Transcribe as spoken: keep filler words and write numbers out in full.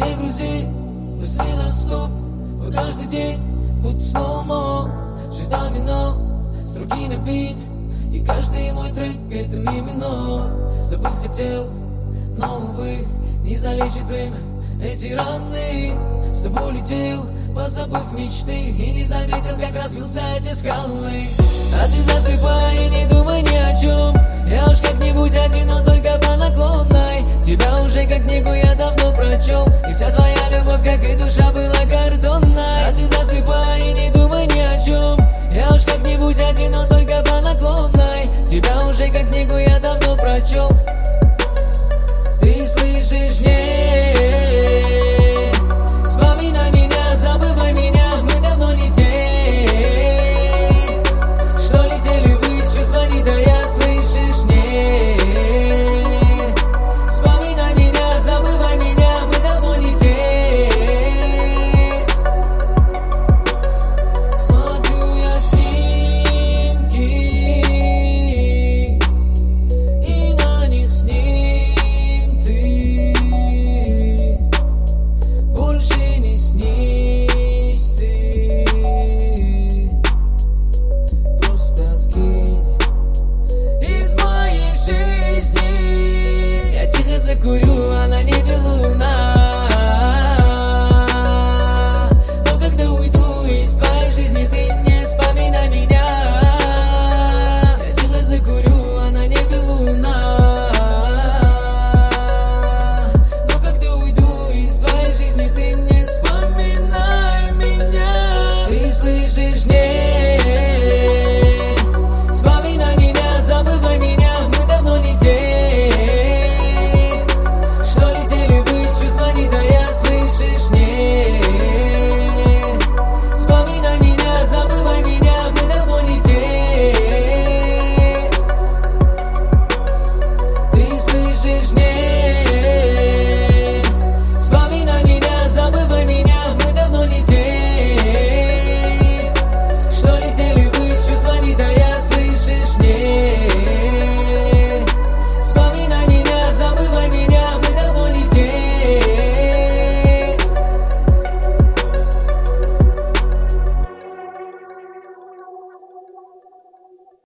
Не грузи мысли на стоп, мой каждый день будто слоумо. Жизнь домино, струги на бит, и каждый мой трек это ми минор. Забыть хотел, но увы, не залечит время эти раны. С тобой летел, позабыв мечты, и не заметил, как разбился эти скалы. А ты засыпай и не думай ни о чем, я уж как-нибудь один, но только по наклонной. Тебя уже как книгу я давно прочел, и вся твоя любовь, как и душа, была картонной. А ты засыпай и не думай ни о чем, я уж как-нибудь один, но